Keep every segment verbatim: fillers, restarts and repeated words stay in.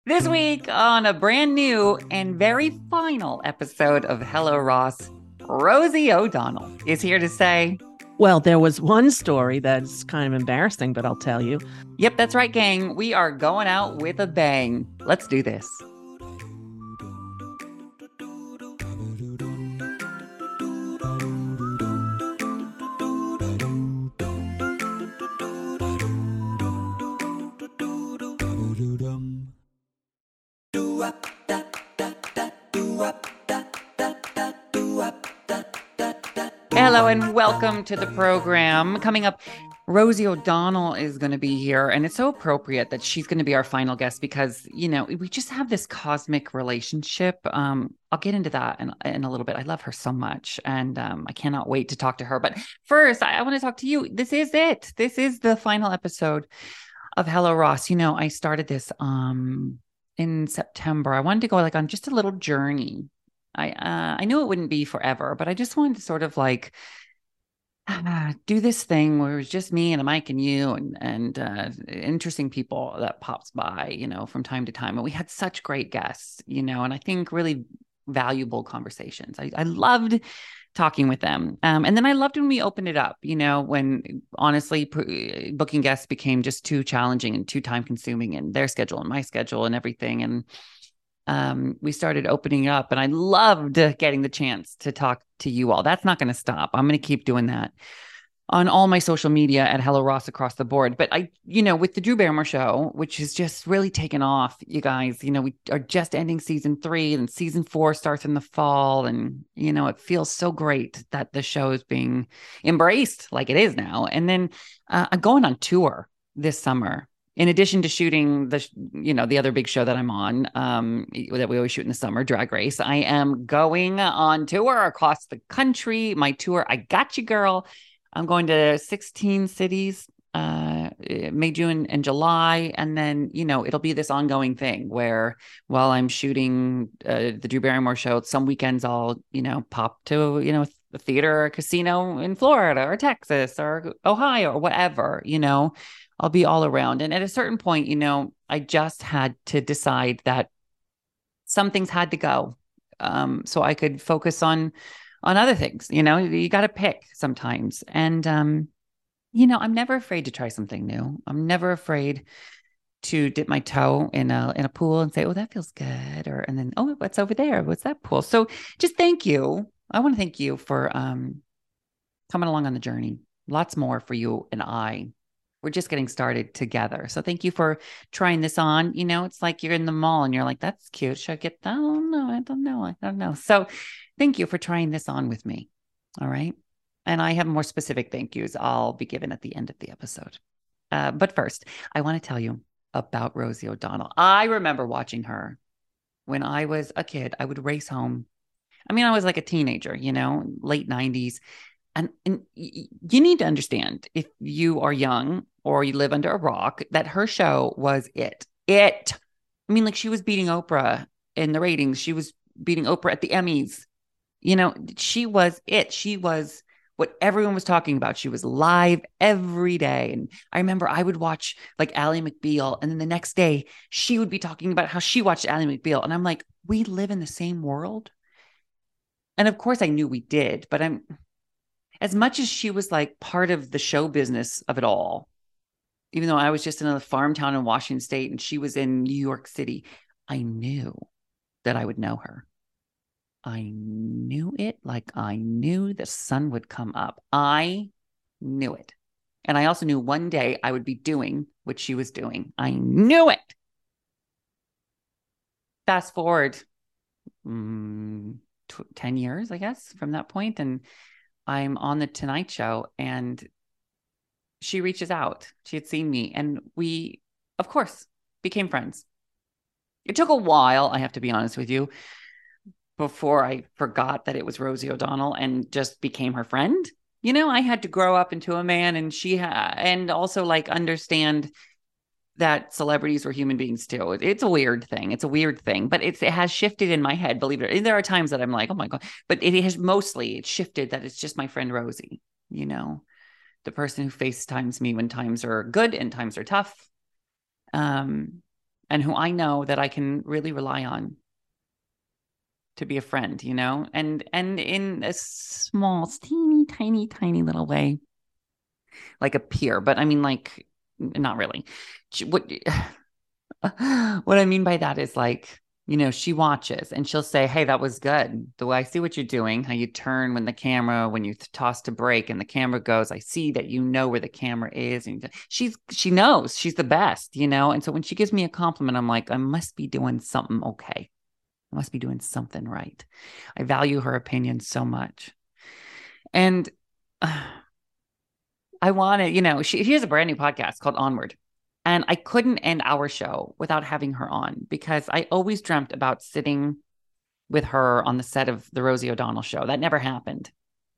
This week on a brand new and very final episode of Hello Ross, Rosie O'Donnell is here to say, Well, there was one story that's kind of embarrassing, but I'll tell you. yep, that's right, gang. We are going out with a bang. Let's do this. Hello and welcome to the program. Coming up, Rosie O'Donnell is going to be here, and it's so appropriate that she's going to be our final guest because, you know, we just have this cosmic relationship. Um, I'll get into that in, in a little bit. I love her so much, and um, I cannot wait to talk to her. But first, I, I want to talk to you. This is it. This is the final episode of Hello Ross. You know, I started this um in September. I wanted to go like on just a little journey. I uh, I knew it wouldn't be forever, but I just wanted to sort of like uh, do this thing where it was just me and a mic and you and and uh, interesting people that pops by, you know, from time to time. And we had such great guests, you know, and I think really valuable conversations. I, I loved talking with them. Um, and then I loved when we opened it up, you know, when honestly p- booking guests became just too challenging and too time consuming in their schedule and my schedule and everything. And um, we started opening up, and I loved getting the chance to talk to you all. That's not going to stop. I'm going to keep doing that on all my social media at Hello Ross across the board. But I, you know, with the Drew Barrymore show, which has just really taken off, you guys, you know, we are just ending season three and season four starts in the fall. And, you know, it feels so great that the show is being embraced like it is now. And then uh, I'm going on tour this summer. In addition to shooting the, you know, the other big show that I'm on, um, that we always shoot in the summer, Drag Race, I am going on tour across the country. My tour, I Got You Girl. I'm going to sixteen cities, uh, May, June, and July. And then, you know, it'll be this ongoing thing where while I'm shooting uh, the Drew Barrymore show, some weekends I'll, you know, pop to, you know, a theater or a casino in Florida or Texas or Ohio or whatever, you know, I'll be all around. And at a certain point, you know, I just had to decide that some things had to go, um, so I could focus on on other things. You know, you got to pick sometimes. And um, you know, I'm never afraid to try something new. I'm never afraid to dip my toe in a in a pool and say, "Oh, that feels good," or and then, "Oh, what's over there? What's that pool?" So, just thank you. I want to thank you for um, coming along on the journey. Lots more for you and I. We're just getting started together. So thank you for trying this on. You know, it's like you're in the mall and you're like, that's cute. Should I get that? I don't know. I don't know. I don't know. So thank you for trying this on with me. All right. And I have more specific thank yous I'll be given at the end of the episode. Uh, but first, I want to tell you about Rosie O'Donnell. I remember watching her when I was a kid. I would race home. I mean, I was like a teenager, you know, late nineties. And, and you need to understand if you are young or you live under a rock that her show was it. It. I mean, like she was beating Oprah in the ratings. She was beating Oprah at the Emmys. You know, she was it. She was what everyone was talking about. She was live every day. And I remember I would watch like Ally McBeal. And then the next day she would be talking about how she watched Ally McBeal. And I'm like, we live in the same world. And of course I knew we did, but I'm as much as she was like part of the show business of it all, even though I was just in a farm town in Washington State and she was in New York City, I knew that I would know her. I knew it like I knew the sun would come up. I knew it. And I also knew one day I would be doing what she was doing. I knew it. Fast forward mm, ten years, I guess, from that point, and I'm on the Tonight Show and she reaches out. She had seen me and we, of course, became friends. It took a while, I have to be honest with you, before I forgot that it was Rosie O'Donnell and just became her friend. You know, I had to grow up into a man and she ha- and also like understand that celebrities were human beings too. It's a weird thing. It's a weird thing, but it's, it has shifted in my head, believe it. There are times that I'm like, oh my God, but it has mostly it's shifted that it's just my friend Rosie, you know, the person who FaceTimes me when times are good and times are tough. Um, and who I know that I can really rely on to be a friend, you know, and and in a small, teeny, tiny, tiny little way, like a peer. But I mean, like, not really. What what I mean by that is like, you know, she watches and she'll say, hey, that was good. The way I see what you're doing, how you turn when the camera, when you toss to break and the camera goes, I see that you know where the camera is. And she's, she knows she's the best, you know? And so when she gives me a compliment, I'm like, I must be doing something okay. I must be doing something right. I value her opinion so much. And uh, I want to, you know, she, she has a brand new podcast called Onward. And I couldn't end our show without having her on because I always dreamt about sitting with her on the set of the Rosie O'Donnell show. That never happened.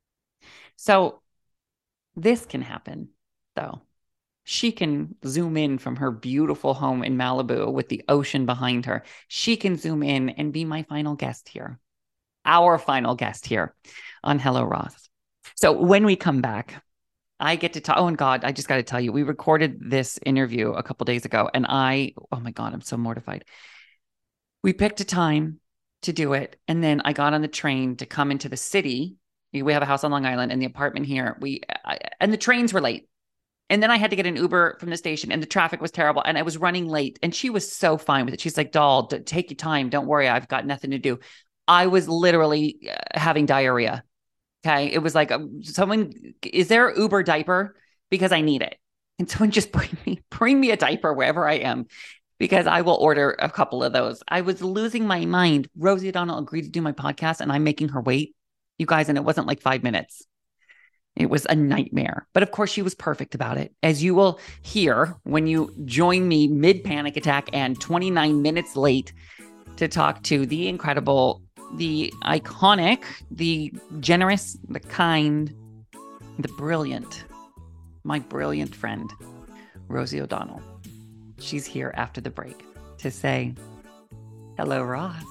So this can happen, though. She can zoom in from her beautiful home in Malibu with the ocean behind her. She can zoom in and be my final guest here, our final guest here on Hello, Ross. So when we come back, I get to talk. Oh, and God, I just got to tell you, we recorded this interview a couple days ago and I, oh my God, I'm so mortified. We picked a time to do it. And then I got on the train to come into the city. We have a house on Long Island and the apartment here. We, I, and the trains were late. And then I had to get an Uber from the station and the traffic was terrible and I was running late and she was so fine with it. She's like, doll, take your time. Don't worry. I've got nothing to do. I was literally having diarrhea. Okay. It was like um, someone, is there an Uber diaper? Because I need it. And someone just bring me, bring me a diaper wherever I am because I will order a couple of those. I was losing my mind. Rosie O'Donnell agreed to do my podcast and I'm making her wait, you guys. And it wasn't like five minutes. It was a nightmare. But of course, she was perfect about it. As you will hear when you join me mid-panic attack and twenty-nine minutes late to talk to the incredible, the iconic, the generous, the kind, the brilliant, my brilliant friend, Rosie O'Donnell. She's here after the break to say, hello, Ross.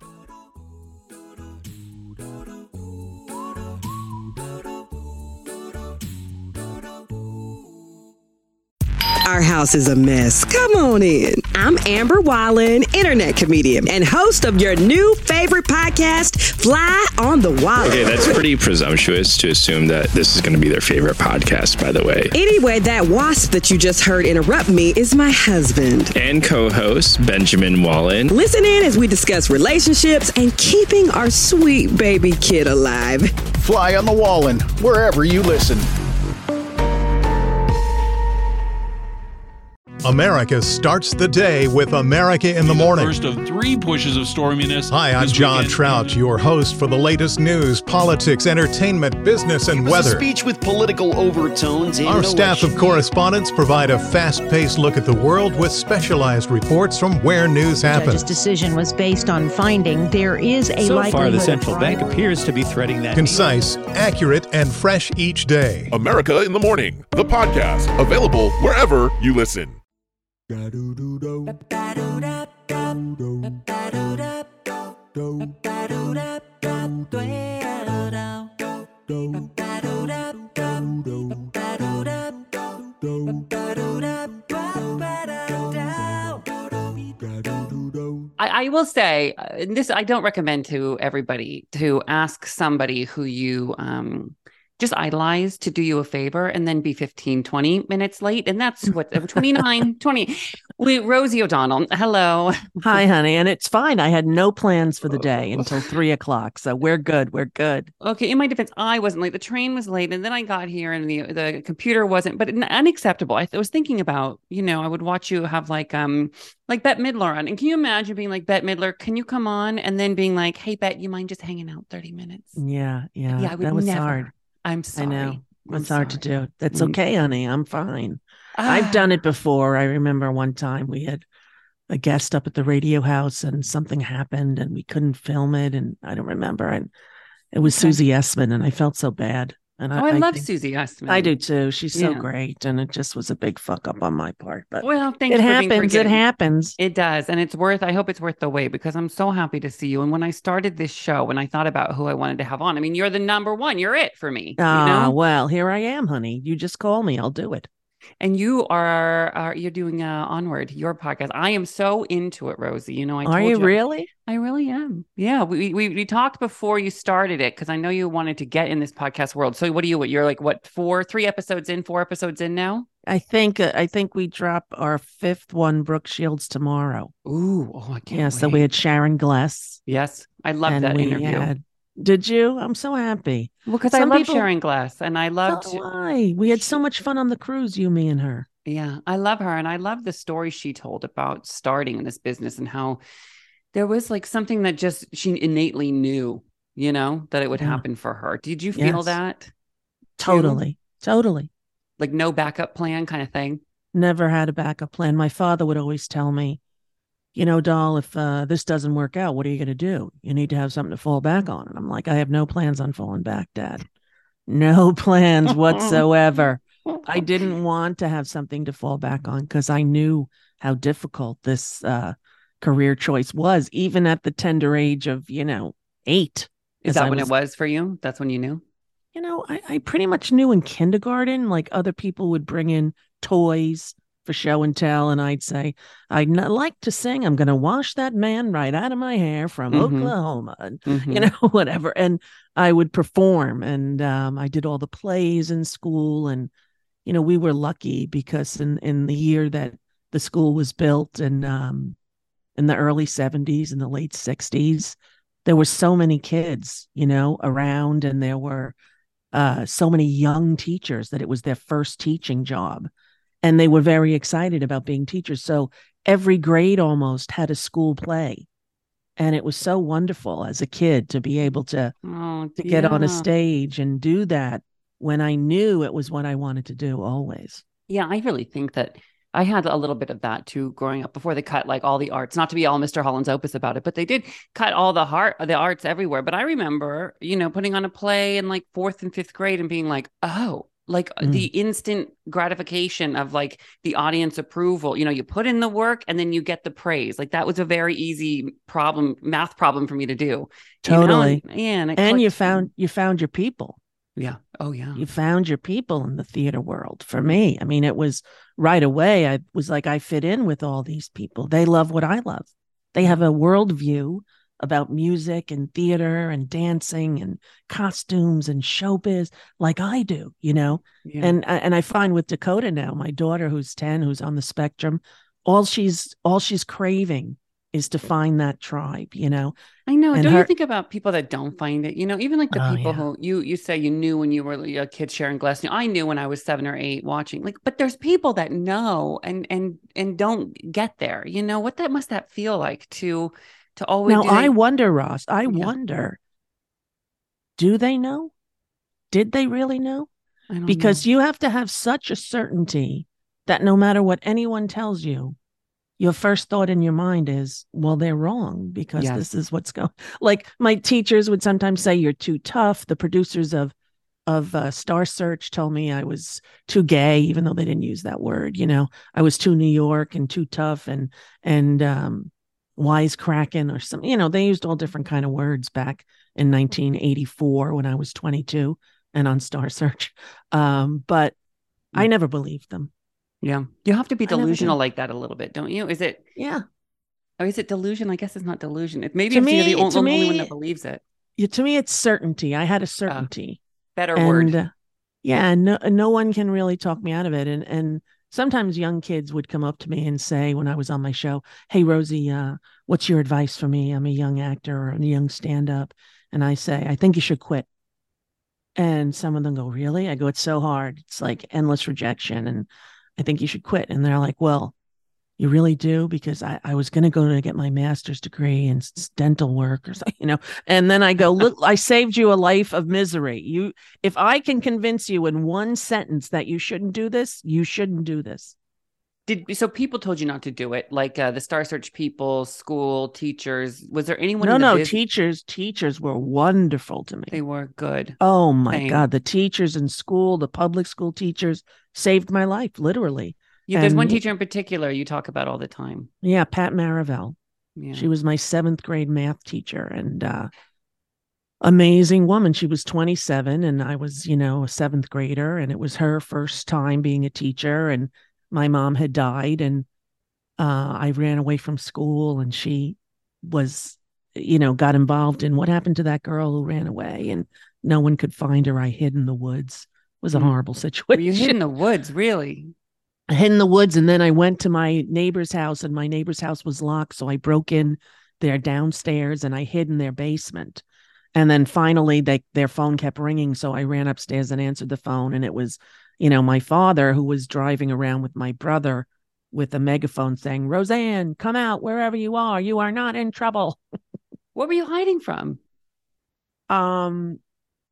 Our house is a mess. Come on in. I'm Amber Wallen, internet comedian and host of your new favorite podcast, Fly on the Wall. Okay, that's pretty presumptuous to assume that this is going to be their favorite podcast, by the way. Anyway, that wasp that you just heard interrupt me is my husband. And co-host, Benjamin Wallen. Listen in as we discuss relationships and keeping our sweet baby kid alive. Fly on the Wallen, wherever you listen. America starts the day with America in the Morning. The first of three pushes of storminess. Hi, I'm John weekend. Trout, your host for the latest news, politics, entertainment, business, and it was weather. A speech with political overtones. Our staff of correspondents provide a fast-paced look at the world with specialized reports from where news happens. The judge's decision was based on finding there is a so likelihood. So far, the central bank appears to be threading that. Concise, accurate, and fresh each day. America in the Morning, the podcast, available wherever you listen. I, I will say uh, this, I don't recommend to everybody to ask somebody who you um, just idolize to do you a favor and then be fifteen, twenty minutes late. And that's what, twenty-nine, twenty. We, Rosie O'Donnell, hello. Hi, honey. And it's fine. I had no plans for the day until three o'clock. So we're good. We're good. Okay. In my defense, I wasn't late. The train was late. And then I got here and the, the computer wasn't, but unacceptable. I, I was thinking about, you know, I would watch you have like, um, like Bette Midler on. And can you imagine being like, Bette Midler, can you come on? And then being like, hey, Bette, you mind just hanging out thirty minutes? Yeah. Yeah. Yeah. I would that was never. hard. I'm sorry. I know. I'm It's hard sorry. to do. That's Mm. okay, honey. I'm fine. Ah. I've done it before. I remember one time we had a guest up at the radio house and something happened and we couldn't film it. And I don't remember. And it was Okay. Susie Essman and I felt so bad. And Oh, I, love think- Susie Essman. I do too. She's so Yeah. great. And it just was a big fuck up on my part. But Well, thanks it for being happens. It forgiving. happens. It does. And it's worth, I hope it's worth the wait because I'm so happy to see you. And when I started this show, when I thought about who I wanted to have on, I mean, you're the number one. You're it for me. Ah, you know? well, here I am, honey. You just call me. I'll do it. And you are, are you're doing uh, Onward, your podcast. I am so into it, Rosie. You know, I Are told you you really? I really am. Yeah, we we we talked before you started it because I know you wanted to get in this podcast world. So what do you? What you're like? What four, three episodes in, four episodes in now? I think uh, I think we drop our fifth one, Brooke Shields, tomorrow. Ooh, oh, I can't yeah. wait. So we had Sharon Gless. Yes, I loved that interview. Had, did you? I'm so happy. Well, because I love people, Sharon Gless, and I loved. So why we had so much fun on the cruise, you, me, and her. Yeah, I love her, and I love the story she told about starting in this business and how there was like something that just she innately knew, you know, that it would yeah. happen for her. Did you feel yes. that? Totally, too? totally. Like no backup plan kind of thing? Never had a backup plan. My father would always tell me, you know, doll, if uh, this doesn't work out, what are you going to do? You need to have something to fall back on. And I'm like, I have no plans on falling back, Dad. No plans whatsoever. I didn't want to have something to fall back on because I knew how difficult this uh, career choice was, even at the tender age of, you know, eight. Is that I when was, it was for you? That's when you knew? You know, I, I pretty much knew in kindergarten, like other people would bring in toys for show and tell. And I'd say, I'd not like to sing. I'm going to wash that man right out of my hair from mm-hmm. Oklahoma, and, mm-hmm. you know, whatever. And I would perform, and um, I did all the plays in school. And, you know, we were lucky because in, in the year that the school was built and um, in the early seventies and the late sixties, there were so many kids, you know, around, and there were uh, so many young teachers that it was their first teaching job. And they were very excited about being teachers. So every grade almost had a school play. And it was so wonderful as a kid to be able to, oh, to yeah. get on a stage and do that when I knew it was what I wanted to do always. Yeah, I really think that I had a little bit of that too growing up before they cut like all the arts, not to be all Mister Holland's Opus about it, but they did cut all the heart, the arts everywhere. But I remember, you know, putting on a play in like fourth and fifth grade and being like, oh, like mm. the instant gratification of like the audience approval. You know, you put in the work and then you get the praise. Like that was a very easy problem, math problem for me to do. Totally. You know? Yeah, and, and you found you found your people. Yeah. Oh, yeah. You found your people in the theater world. For me, I mean, it was right away. I was like, I fit in with all these people. They love what I love. They have a worldview about music and theater and dancing and costumes and showbiz like I do, you know? Yeah. And, and I find with Dakota now, my daughter who's ten, who's on the spectrum, all she's, all she's craving is to find that tribe, you know? I know. And don't her... you think about people that don't find it? You know, even like the oh, people yeah. who you you say you knew when you were a kid sharing glass. You know, I knew when I was seven or eight watching. Like, but there's people that know and and and don't get there. You know what that must that feel like to to always. Now they... I wonder, Ross. I yeah. wonder. Do they know? Did they really know? I don't because know. You have to have such a certainty that no matter what anyone tells you, your first thought in your mind is, well, they're wrong because yes. this is what's going. Like my teachers would sometimes say, you're too tough. The producers of of uh, Star Search told me I was too gay, even though they didn't use that word. You know, I was too New York and too tough and and um, wisecracking or something. You know, they used all different kind of words back in nineteen eighty-four when I was twenty-two and on Star Search. Um, but mm. I never believed them. Yeah. You have to be delusional like that a little bit, don't you? Is it? Yeah. Or is it delusion? I guess it's not delusion. It, maybe to it's me, the only, me, only one that believes it. Yeah, to me, it's certainty. I had a certainty. Uh, better and, word. Uh, yeah. No, no one can really talk me out of it. And, and sometimes young kids would come up to me and say, when I was on my show, hey, Rosie, uh, what's your advice for me? I'm a young actor or a young stand-up. And I say, I think you should quit. And some of them go, really? I go, it's so hard. It's like endless rejection. And I think you should quit. And they're like, well, you really do? Because I, I was going to go to get my master's degree in dental work or something, you know? And then I go, look, I saved you a life of misery. You, if I can convince you in one sentence that you shouldn't do this, you shouldn't do this. Did so people told you not to do it, like uh, the Star Search people, school, teachers. Was there anyone? No, in the no, biz- teachers, teachers were wonderful to me. They were good. Oh my Same. God. The teachers in school, the public school teachers saved my life, literally. Yeah, there's and, one teacher in particular you talk about all the time. Yeah, Pat Marivelle. Yeah. She was my seventh grade math teacher. And uh, amazing woman. She was twenty-seven and I was, you know, a seventh grader, and it was her first time being a teacher, and my mom had died, and uh, I ran away from school, and she was, you know, got involved in what happened to that girl who ran away, and no one could find her. I hid in the woods. It was a horrible situation. Were you hid in the woods, really? I hid in the woods, and then I went to my neighbor's house, and my neighbor's house was locked, so I broke in their downstairs and I hid in their basement. And then finally, they, their phone kept ringing. So I ran upstairs and answered the phone. And it was, you know, my father, who was driving around with my brother with a megaphone saying, "Roseanne, come out wherever you are. You are not in trouble." What were you hiding from? Um,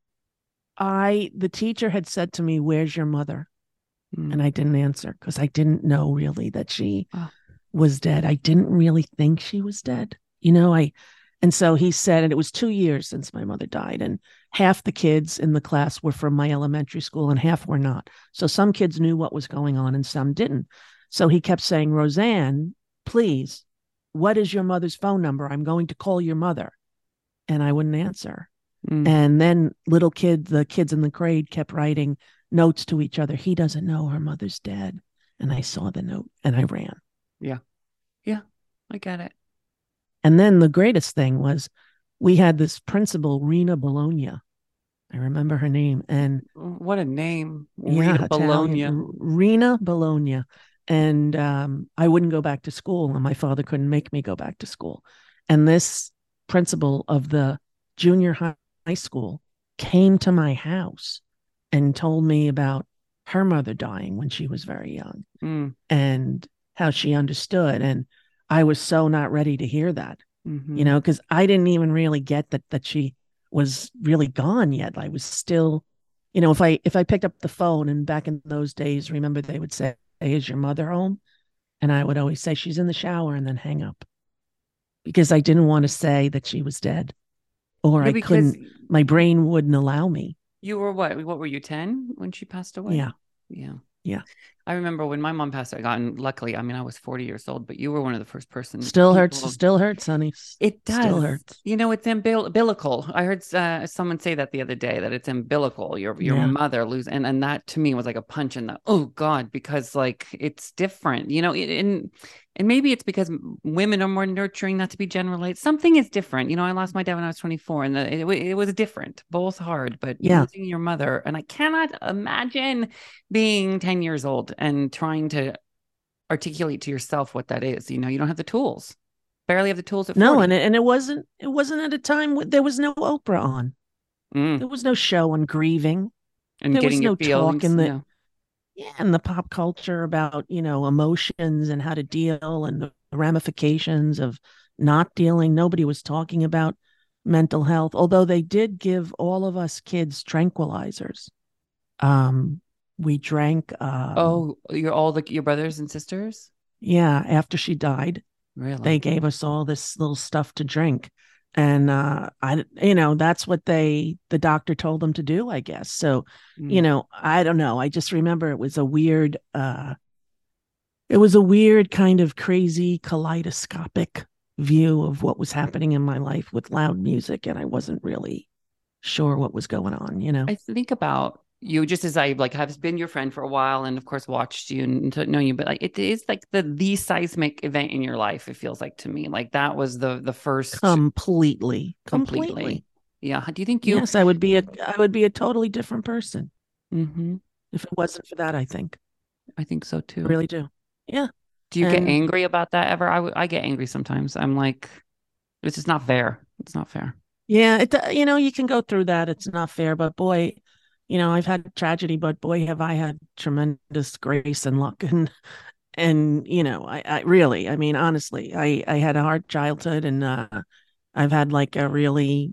I, the teacher had said to me, "Where's your mother?" Mm. And I didn't answer because I didn't know really that she oh. was dead. I didn't really think she was dead. You know, I, And so he said, and it was two years since my mother died, and half the kids in the class were from my elementary school and half were not. So some kids knew what was going on and some didn't. So he kept saying, "Roseanne, please, what is your mother's phone number? I'm going to call your mother." And I wouldn't answer. Mm. And then little kid, the kids in the grade kept writing notes to each other. "He doesn't know her mother's dead." And I saw the note and I ran. Yeah. Yeah, I get it. And then the greatest thing was we had this principal, Rena Bologna. I remember her name. And what a name. Yeah, Rena Bologna. Rena Bologna. And um, I wouldn't go back to school, and my father couldn't make me go back to school. And this principal of the junior high, high school came to my house and told me about her mother dying when she was very young mm. and how she understood. And I was so not ready to hear that, mm-hmm. you know, because I didn't even really get that that she was really gone yet. I was still, you know, if I if I picked up the phone, and back in those days, remember they would say, "Is your mother home?" And I would always say, "She's in the shower," and then hang up because I didn't want to say that she was dead, or yeah, I couldn't. My brain wouldn't allow me. You were what? What were you, ten when she passed away? Yeah, yeah. Yeah. I remember when my mom passed away, gotten luckily, I mean, I was forty years old, but you were one of the first persons. Still hurts. Still hurts, honey. It does. Still hurts. You know, it's umbilical. I heard uh, someone say that the other day, that it's umbilical. Your your yeah. mother lose. And, and that to me was like a punch in the, oh God, because like it's different, you know, and, and maybe it's because women are more nurturing, not to be generalized. Something is different. You know, I lost my dad when I was twenty-four, and the, it, it was different, both hard, but yeah. losing your mother. And I cannot imagine being ten years old and trying to articulate to yourself what that is. You know, you don't have the tools, barely have the tools. At no, forty. and it, and it wasn't, it wasn't at a time when there was no Oprah on. Mm. There was no show on grieving. And there getting was no your feelings, talk in the, no. yeah, and the pop culture about, you know, emotions and how to deal and the ramifications of not dealing. Nobody was talking about mental health, although they did give all of us kids tranquilizers. Um, we drank. Um, oh, you're all the your brothers and sisters? Yeah. After she died, really, they gave us all this little stuff to drink. And, uh, I, you know, that's what they, the doctor told them to do, I guess. So, mm. you know, I don't know. I just remember it was a weird, uh, it was a weird kind of crazy kaleidoscopic view of what was happening in my life with loud music. And I wasn't really sure what was going on, you know? I think about you just as I like have been your friend for a while, and of course watched you and know you, but like it is like the the seismic event in your life. It feels like to me like that was the the first completely, completely. completely. Yeah. Do you think you? Yes, I would be a I would be a totally different person mm-hmm. if it wasn't for that. I think. I think so too. I really do. Yeah. Do you and... get angry about that ever? I, w- I get angry sometimes. I'm like, it's just not fair. It's not fair. Yeah. It you know you can go through that. It's not fair, but boy. You know, I've had tragedy, but boy, have I had tremendous grace and luck. And, and you know, I, I really, I mean, honestly, I, I had a hard childhood, and uh, I've had like a really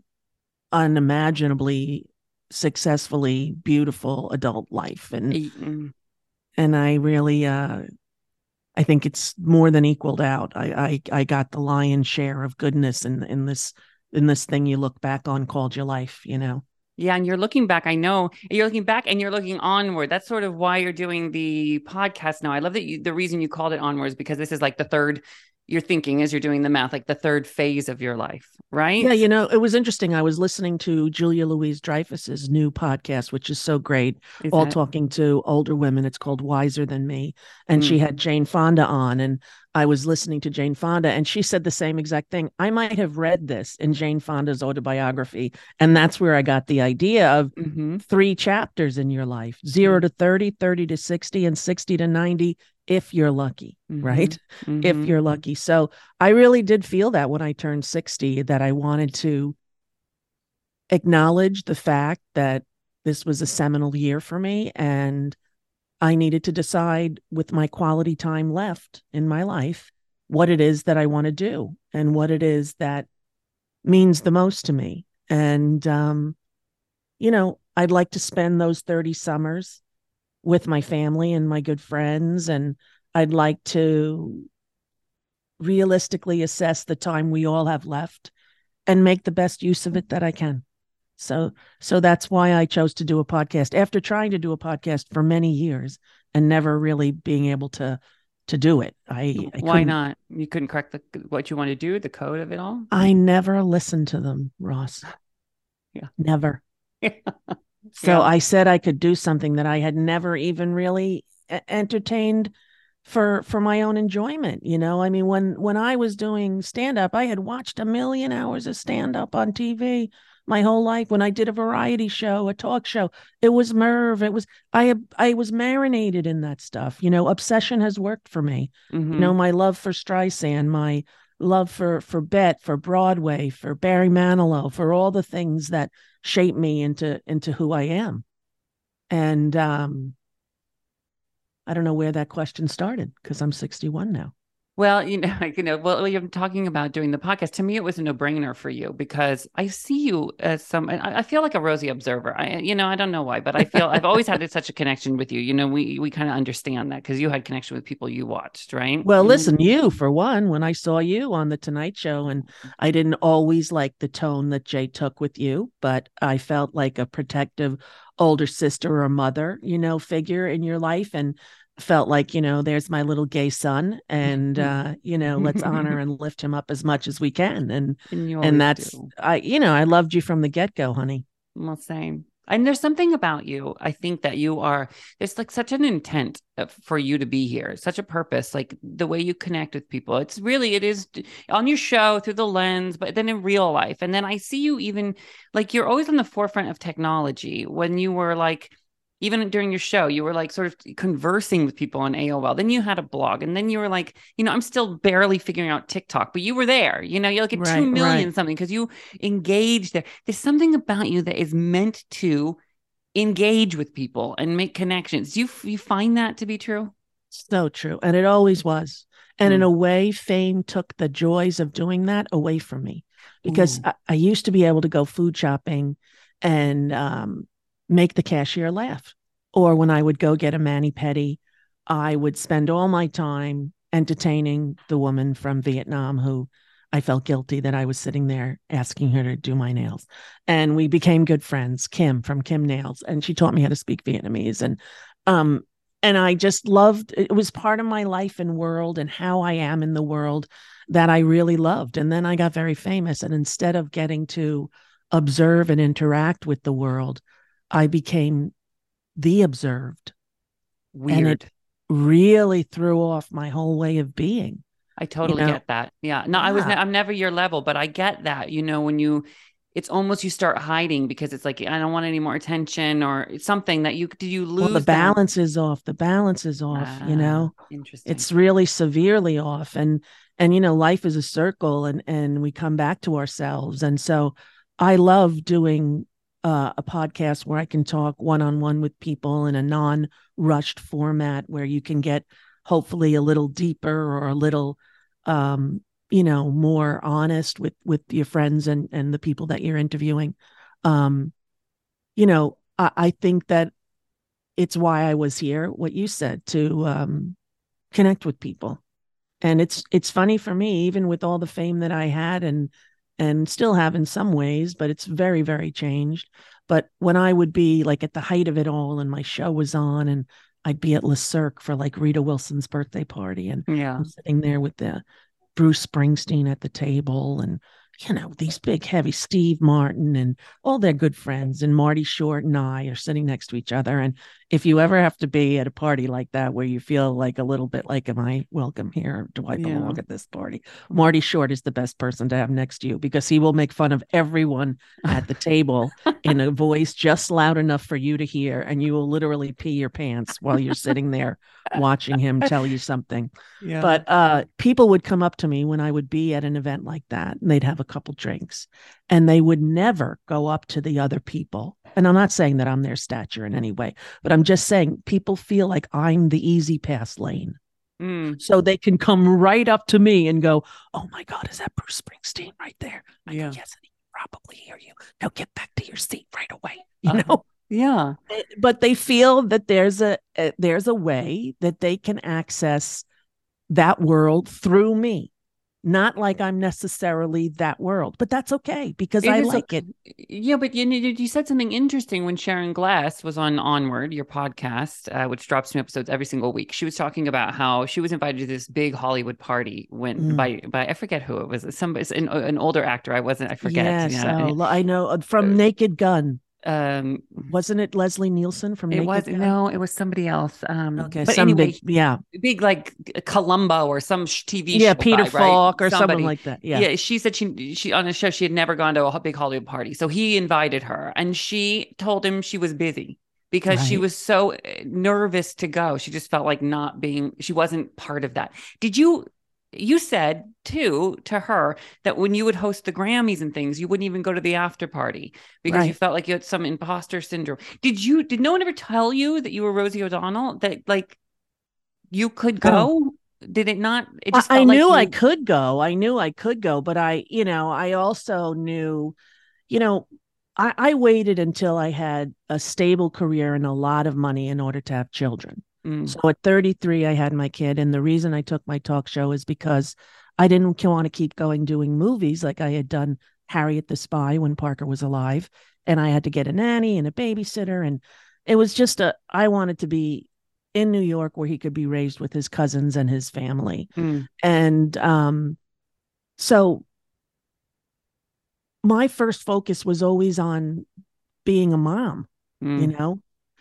unimaginably successfully beautiful adult life. And, mm-hmm. and I really, uh, I think it's more than equaled out. I, I, I got the lion's share of goodness in, in this, in this thing you look back on called your life, you know? Yeah. And you're looking back. I know you're looking back and you're looking onward. That's sort of why you're doing the podcast now. I love that you, the reason you called it Onward is because this is like the third you're thinking as you're doing the math, like the third phase of your life, right? Yeah, you know, it was interesting. I was listening to Julia Louis-Dreyfus's new podcast, which is so great, Is all that- talking to older women. It's called Wiser Than Me. And Mm. she had Jane Fonda on, and I was listening to Jane Fonda, and she said the same exact thing. I might have read this in Jane Fonda's autobiography, and that's where I got the idea of Mhm. three chapters in your life: zero to thirty, thirty to sixty, and sixty to ninety, if you're lucky, Mhm. right? Mhm. If you're lucky. So I really did feel that when I turned sixty, that I wanted to acknowledge the fact that this was a seminal year for me, and I needed to decide with my quality time left in my life what it is that I want to do and what it is that means the most to me. And, um, you know, I'd like to spend those thirty summers with my family and my good friends. And I'd like to realistically assess the time we all have left and make the best use of it that I can. So, so that's why I chose to do a podcast after trying to do a podcast for many years and never really being able to, to do it. I, I Why not? You couldn't crack the, what you want to do, the code of it all? I never listened to them, Ross. Yeah. Never. Yeah. So Yeah. I said I could do something that I had never even really e- entertained for for my own enjoyment. You know, I mean, when when I was doing stand up, I had watched a million hours of stand up on T V my whole life. When I did a variety show, a talk show, it was Merv. It was I I was marinated in that stuff. You know, Obsession has worked for me. Mhm. You know, my love for Streisand, my love for for Bet, for Broadway, for Barry Manilow, for all the things that shape me into into who I am. And um I don't know where that question started because I'm sixty-one now. Well, you know, like, you know, well, you're talking about doing the podcast. To me, it was a no-brainer for you because I see you as some, and I I feel like a Rosie observer. I, you know, I don't know why, but I feel I've always had such a connection with you. You know, we we kind of understand that because you had connection with people you watched, right? Well, Mhm. listen, you for one, when I saw you on the Tonight Show, and I didn't always like the tone that Jay took with you, but I felt like a protective older sister or mother, you know, figure in your life, and felt like, you know, there's my little gay son, and uh, you know, let's honor and lift him up as much as we can. And And you always and that's do. I, you know, I loved you from the get-go, honey. Well, same. And there's something about you. I think that you are, there's like such an intent of- for you to be here, such a purpose, like the way you connect with people. It's really, it is on your show through the lens, but then in real life. And then I see you even like you're always on the forefront of technology. When you were like, even during your show, you were like sort of conversing with people on A O L. Then you had a blog, and then you were like, you know, I'm still barely figuring out TikTok, but you were there. You know, you're like at Right, two million right. something because you engaged there. There's something about you that is meant to engage with people and make connections. Do you you find that to be true? So true. And it always was. And in Mm. a way, fame took the joys of doing that away from me, because Ooh. I, I used to be able to go food shopping and um, make the cashier laugh. Or when I would go get a mani-pedi, I would spend all my time entertaining the woman from Vietnam who I felt guilty that I was sitting there asking her to do my nails. And we became good friends, Kim from Kim Nails, and she taught me how to speak Vietnamese. And um, and I just loved, it was part of my life and world and how I am in the world that I really loved. And then I got very famous. And instead of getting to observe and interact with the world, I became the observed. Weird. And it really threw off my whole way of being. I totally you know? get that. Yeah. No, I was, ne- Yeah. I'm never your level, but I get that, you know, when you, it's almost you start hiding because it's like, I don't want any more attention or it's something that you, do you lose Well, the that? balance is off. The balance is off, you know? Ah, interesting. It's really severely off. And, and, you know, life is a circle, and, and we come back to ourselves. And so I love doing uh, a podcast where I can talk one-on-one with people in a non-rushed format where you can get hopefully a little deeper or a little, um, you know, more honest with, with your friends and, and the people that you're interviewing. Um, you know, I, I think that it's why I was here, what you said, to um, connect with people. And it's it's funny for me, even with all the fame that I had and and still have in some ways, but it's very, very changed. But when I would be like at the height of it all and my show was on, and I'd be at Le Cirque for like Rita Wilson's birthday party, and Yeah. I'm sitting there with the Bruce Springsteen at the table, and you know, these big, heavy Steve Martin and all their good friends, and Marty Short and I are sitting next to each other. And if you ever have to be at a party like that where you feel like a little bit like, am I welcome here? Do I belong yeah. at this party? Marty Short is the best person to have next to you because he will make fun of everyone at the table in a voice just loud enough for you to hear. And you will literally pee your pants while you're sitting there watching him tell you something. Yeah. But uh, people would come up to me when I would be at an event like that, and they'd have a couple drinks, and they would never go up to the other people. And I'm not saying that I'm their stature in any way, but I'm just saying people feel like I'm the easy pass lane. Mm. So they can come right up to me and go, oh my God, is that Bruce Springsteen right there? I yeah. go, yes, and he can probably hear you. Now get back to your seat right away. You uh, know? Yeah. But they feel that there's a, a there's a way that they can access that world through me. Not like I'm necessarily that world, but that's okay because it I like a, it. Yeah, but you you said something interesting when Sharon Glass was on Onward, your podcast, uh, which drops new episodes every single week. She was talking about how she was invited to this big Hollywood party when mm. by by I forget who it was. Some an, an older actor. I wasn't. I forget. Yes, yeah. oh, I know from uh, Naked Gun. Um, wasn't it Leslie Nielsen from? It Naked was Gun? No, it was somebody else. Um, okay, but some anyway, big, yeah, big like Columbo or some T V yeah, show. Peter guy, Falk right? or Somebody. something like that. Yeah, yeah. She said she she on a show she had never gone to a big Hollywood party, so he invited her, and she told him she was busy because right. she was so nervous to go. She just felt like not being. She wasn't part of that. Did you? You said too to her that when you would host the Grammys and things, you wouldn't even go to the after party because right. you felt like you had some imposter syndrome. Did you, did no one ever tell you that you were Rosie O'Donnell, that like you could go? Oh. Did it not? It just I, I knew like you... I could go. I knew I could go, but I, you know, I also knew, you know, I, I waited until I had a stable career and a lot of money in order to have children. Mm. So at thirty-three, I had my kid. And the reason I took my talk show is because I didn't want to keep going doing movies like I had done Harriet the Spy when Parker was alive. And I had to get a nanny and a babysitter. And it was just a, I wanted to be in New York where he could be raised with his cousins and his family. Mm. And um, so my first focus was always on being a mom, mm. you know?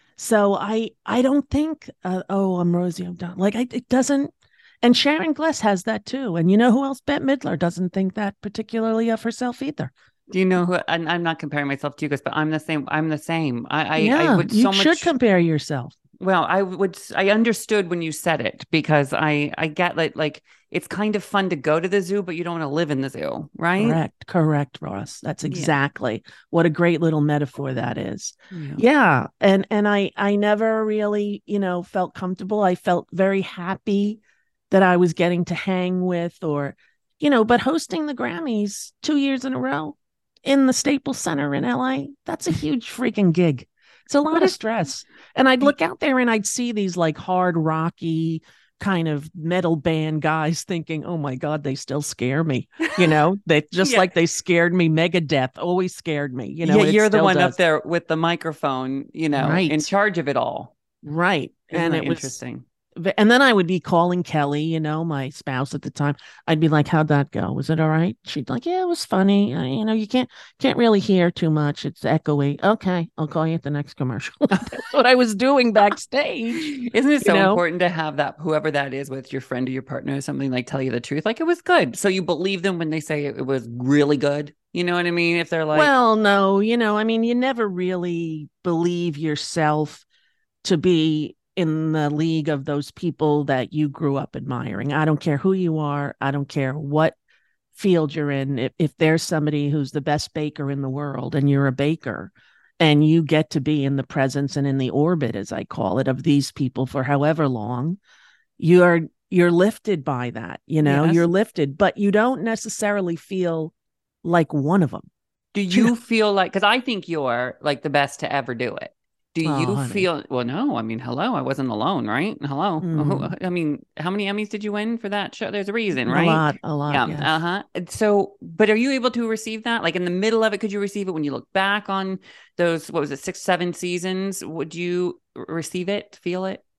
So I I don't think, uh, oh, I'm Rosie O'Donnell. Like, I, it doesn't, and Sharon Glass has that too. And you know who else? Bette Midler doesn't think that particularly of herself either. Do you know who, and I'm not comparing myself to you guys, but I'm the same. I'm the same. I, I, yeah, I would so you much. should compare yourself. Well, I would, I understood when you said it because I, I get like, like it's kind of fun to go to the zoo, but you don't want to live in the zoo, right? Correct. Correct, Ross. That's exactly yeah. what a great little metaphor that is. Yeah. yeah. And, and I, I never really, you know, felt comfortable. I felt very happy that I was getting to hang with or, you know, but hosting the Grammys two years in a row in the Staples Center in L A, that's a huge freaking gig. It's a lot what of stress. And I'd look out there and I'd see these like hard, rocky kind of metal band guys thinking, oh my God, they still scare me. You know, they just yeah. like they scared me. Megadeth always scared me. You know, yeah, you're the one does. up there with the microphone, you know, right. in charge of it all. Right. Isn't and that it was interesting. And then I would be calling Kelly, you know, my spouse at the time. I'd be like, how'd that go? Was it all right? She'd like, yeah, it was funny. Uh, you know, you can't can't really hear too much. It's echoey. Okay, I'll call you at the next commercial. That's what I was doing backstage. Isn't it so you know? important to have that, whoever that is with your friend or your partner or something, like tell you the truth? Like, it was good. So you believe them when they say it was really good. You know what I mean? If they're like, well, no, you know, I mean, you never really believe yourself to be in the league of those people that you grew up admiring. I don't care who you are. I don't care what field you're in. If, if there's somebody who's the best baker in the world and you're a baker and you get to be in the presence and in the orbit, as I call it, of these people for however long, you're, you're lifted by that, you know, yes. you're lifted, but you don't necessarily feel like one of them. Do you feel like, because I think you're like the best to ever do it. Do oh, you honey. feel, well, no, I mean, hello, I wasn't alone, right? Hello. Mm. I mean, how many Emmys did you win for that show? There's a reason, right? A lot, a lot. Yeah. Yes. Uh-huh. So, but are you able to receive that? Like in the middle of it, could you receive it when you look back on those, what was it, six, seven seasons? Would you receive it, feel it?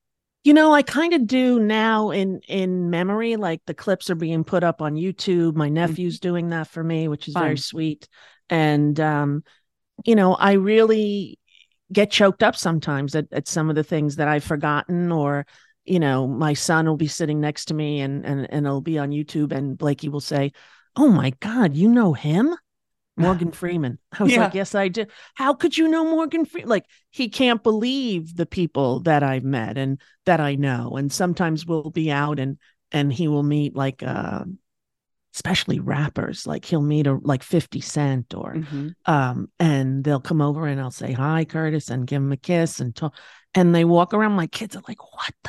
You know, I kind of do now in in memory, like the clips are being put up on YouTube. My nephew's mm-hmm. doing that for me, which is Fun. very sweet. And, um, you know, I really get choked up sometimes at, at some of the things that I've forgotten, or, you know, my son will be sitting next to me and, and, and it'll be on YouTube and Blakey will say, "Oh my God, you know him? Morgan Freeman." I was yeah. like, "Yes, I do." "How could you know Morgan Freeman?" Like, he can't believe the people that I've met and that I know. And sometimes we'll be out and and he will meet like, uh, especially rappers. Like he'll meet a like fifty Cent or, mm-hmm. um, and they'll come over and I'll say, "Hi, Curtis," and give him a kiss and talk. And they walk around. My kids are like, "What the?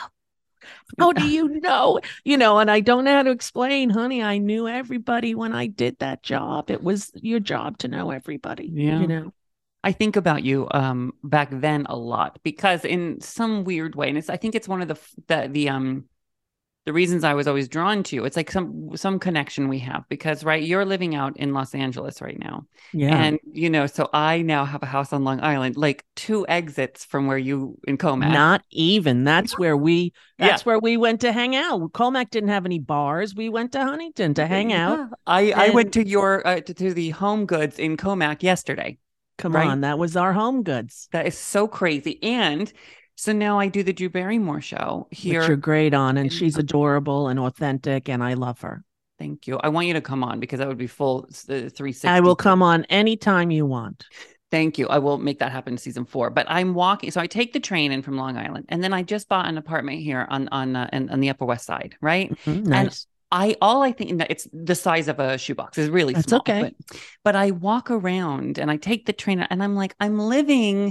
How do you know?" You know, and I don't know how to explain, "Honey, I knew everybody when I did that job. It was your job to know everybody." Yeah. You know, I think about you um, back then a lot because in some weird way, and it's, I think it's one of the, the, the, um, the reasons I was always drawn to you. It's like some, some connection we have because, right, you're living out in Los Angeles right now. Yeah. And, you know, so I now have a house on Long Island, like two exits from where you in Commack. Not even. That's where we, that's yeah. where we went to hang out. Commack didn't have any bars. We went to Huntington to hang out. Yeah. I, and I went to your, uh, to, to the Home Goods in Commack yesterday. Come right? on. That was our Home Goods. That is so crazy. And so now I do the Drew Barrymore show here. Which you're great on, and she's adorable and authentic, and I love her. Thank you. I want you to come on because that would be full uh, three sixty. I will come on anytime you want. Thank you. I will make that happen in season four. But I'm walking, so I take the train in from Long Island, and then I just bought an apartment here on on uh, on the Upper West Side, right? Mm-hmm, nice. And I all I think that it's the size of a shoebox. It's really That's small. okay. But, but I walk around and I take the train, and I'm like, I'm living.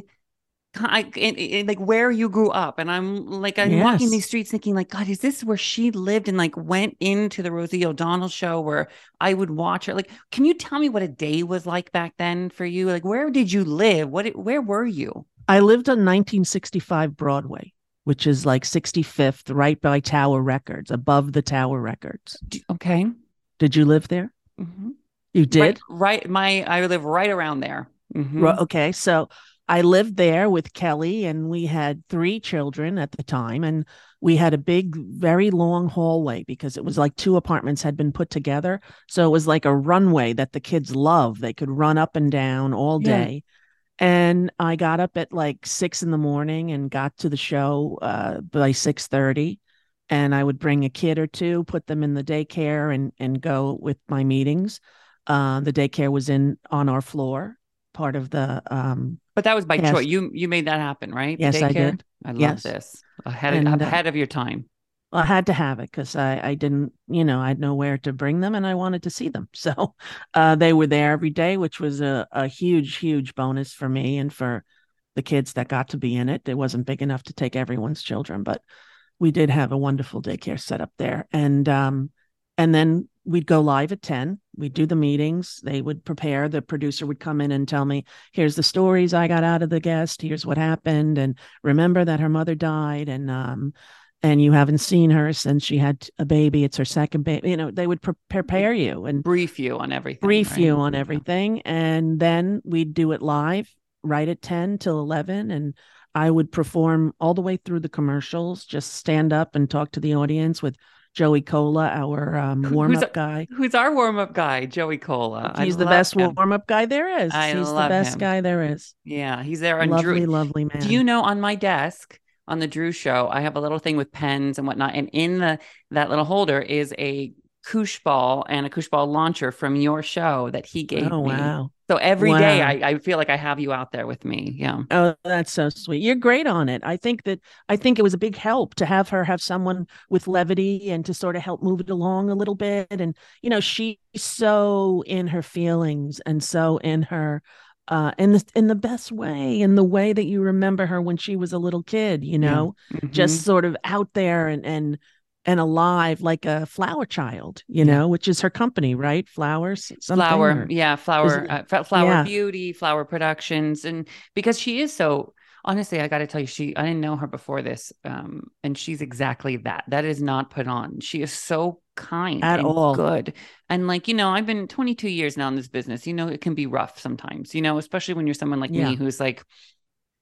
I, in, in, like where you grew up, and I'm like I'm yes. walking these streets thinking like, God, is this where she lived and like went into the Rosie O'Donnell show where I would watch her? Like, can you tell me what a day was like back then for you? Like, where did you live? What where were you? I lived on nineteen sixty-five Broadway, which is like sixty-fifth, right by Tower Records, above the Tower Records. Okay. Did you live there? Mm-hmm. You did? Right, right. My I live right around there. Mm-hmm. Okay, so I lived there with Kelly, and we had three children at the time, and we had a big, very long hallway because it was like two apartments had been put together. So it was like a runway that the kids love. They could run up and down all day. Yeah. And I got up at like six in the morning and got to the show uh, by six thirty. And I would bring a kid or two, put them in the daycare, and and go with my meetings. Uh, the daycare was in on our floor, part of the um But that was by yes. choice. You you made that happen, right? Yes, I did. I love yes. this. Ahead, and, of, ahead uh, of your time. Well, I had to have it because I, I didn't, you know, I had nowhere to bring them, and I wanted to see them. So uh, they were there every day, which was a, a huge, huge bonus for me and for the kids that got to be in it. It wasn't big enough to take everyone's children, but we did have a wonderful daycare set up there. And um, and then we'd go live at ten. We'd do the meetings. They would prepare. The producer would come in and tell me, "Here's the stories I got out of the guest. Here's what happened. And remember that her mother died. And um, and you haven't seen her since she had a baby. It's her second baby." You know, they would pre- prepare you and brief you on everything. Brief right? you on everything. And then we'd do it live right at ten till eleven. And I would perform all the way through the commercials, just stand up and talk to the audience with Joey Cola, our um, warm-up guy. Who's our warm-up guy, Joey Cola? He's I the best him. warm-up guy there is. I he's love the best him. guy there is. Yeah, he's there on lovely, Drew. Lovely man. Do you know on my desk on the Drew show, I have a little thing with pens and whatnot, and in the that little holder is a koosh ball and a koosh ball launcher from your show that he gave oh, me. Wow. So every wow. day I, I feel like I have you out there with me. Yeah. Oh, that's so sweet. You're great on it. I think that I think it was a big help to have her have someone with levity and to sort of help move it along a little bit. And, you know, she's so in her feelings and so in her uh in the in the best way, in the way that you remember her when she was a little kid, you know, yeah. mm-hmm. just sort of out there and and and alive like a flower child, you know, yeah. which is her company, right? Flowers, flower, or, yeah, flower, uh, flower yeah. beauty, flower productions, and because she is so. Honestly, I got to tell you, she I didn't know her before this, um, and she's exactly that. That is not put on. She is so kind at and all, good, and like you know, I've been twenty-two years now in this business. You know, it can be rough sometimes. You know, especially when you're someone like yeah. me who's like.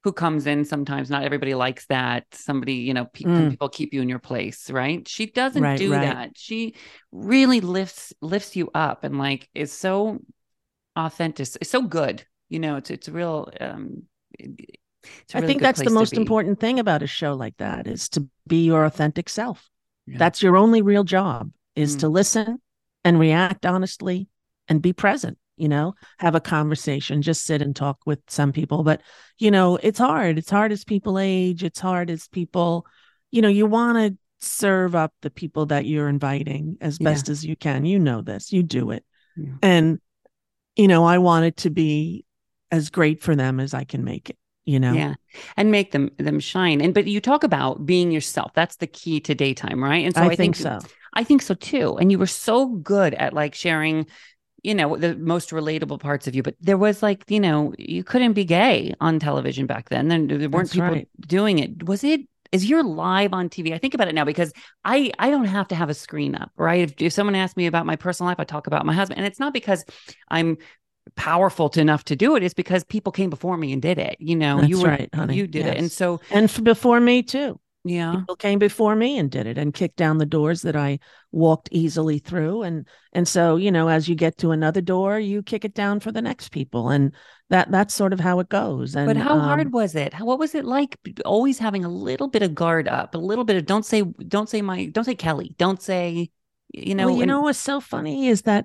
who comes in sometimes. Not everybody likes that. Somebody, you know, pe- Mm. people keep you in your place, right? She doesn't Right, do right. that. She really lifts lifts you up and like is so authentic. It's so good. You know, it's it's a real um it's a I really think good that's the place to most be. important thing about a show like that is to be your authentic self. Yeah. That's your only real job, is Mm. to listen and react honestly and be present, you know, have a conversation, just sit and talk with some people. But, you know, it's hard. It's hard as people age. It's hard as people, you know, you want to serve up the people that you're inviting as Yeah. best as you can. You know this, you do it. Yeah. And, you know, I want it to be as great for them as I can make it. You know, Yeah, and make them them shine. And but you talk about being yourself. That's the key to daytime, right? And so I, I, think, think so. I think so too. And you were so good at like sharing, you know, the most relatable parts of you. But there was like, you know, you couldn't be gay on television back then. Then there weren't That's people right. doing it. Was it? Is you're live on T V? I think about it now because I I don't have to have a screen up, right? If, if someone asks me about my personal life, I talk about my husband, and it's not because I'm powerful to enough to do it. Is because people came before me and did it. You know, That's you were right, honey. you did Yes. it, and so And f- before me too. yeah. People came before me and did it and kicked down the doors that I walked easily through. And and so, you know, as you get to another door, you kick it down for the next people. And that that's sort of how it goes. And But how um, hard was it? How, what was it like always having a little bit of guard up, a little bit of don't say, don't say my, don't say Kelly, don't say, you know. well, you and- know what's so funny is that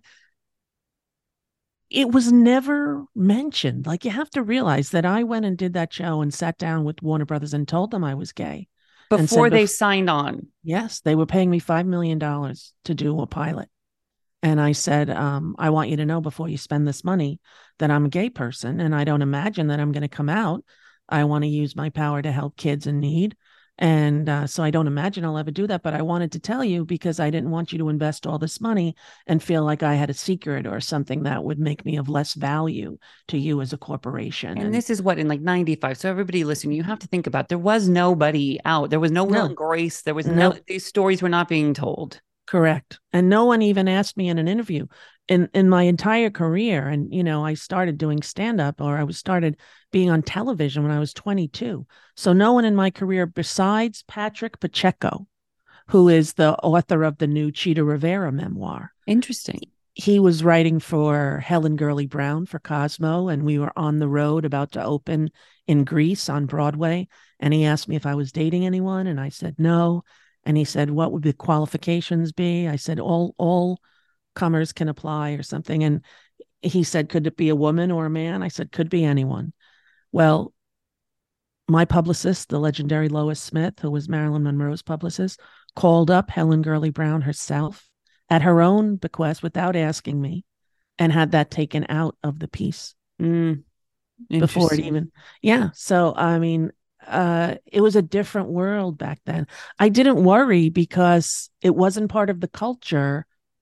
it was never mentioned. Like, you have to realize that I went and did that show and sat down with Warner Brothers and told them I was gay. and said before they bef- signed on. Yes, they were paying me five million dollars to do a pilot. And I said, um, I want you to know before you spend this money that I'm a gay person and I don't imagine that I'm going to come out. I want to use my power to help kids in need. And uh, so I don't imagine I'll ever do that. But I wanted to tell you because I didn't want you to invest all this money and feel like I had a secret or something that would make me of less value to you as a corporation. And, And this is what in like ninety-five. So everybody listening, you have to think about there was nobody out. There was no Will No. and Grace. There was no, No. these stories were not being told. Correct. And no one even asked me in an interview in, in my entire career. And, you know, I started doing stand up or I was started being on television when I was twenty-two. So no one in my career besides Patrick Pacheco, who is the author of the new Cheetah Rivera memoir. Interesting. He was writing for Helen Gurley Brown for Cosmo, and we were on the road about to open in Greece on Broadway. And he asked me if I was dating anyone, and I said no. And he said, what would the qualifications be? I said, all all comers can apply or something. And he said, could it be a woman or a man? I said, could be anyone. Well, my publicist, the legendary Lois Smith, who was Marilyn Monroe's publicist, called up Helen Gurley Brown herself at her own bequest without asking me and had that taken out of the piece Mm, before it interesting. even. Yeah. So, I mean, uh, it was a different world back then. I didn't worry because it wasn't part of the culture